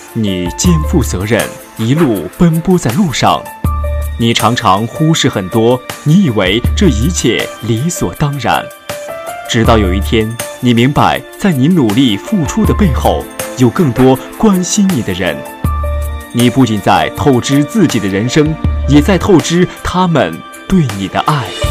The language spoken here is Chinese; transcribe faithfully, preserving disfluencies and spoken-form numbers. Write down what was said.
你肩负责任，一路奔波在路上。你常常忽视很多，你以为这一切理所当然。直到有一天，你明白，在你努力付出的背后，有更多关心你的人。你不仅在透支自己的人生，也在透支他们对你的爱。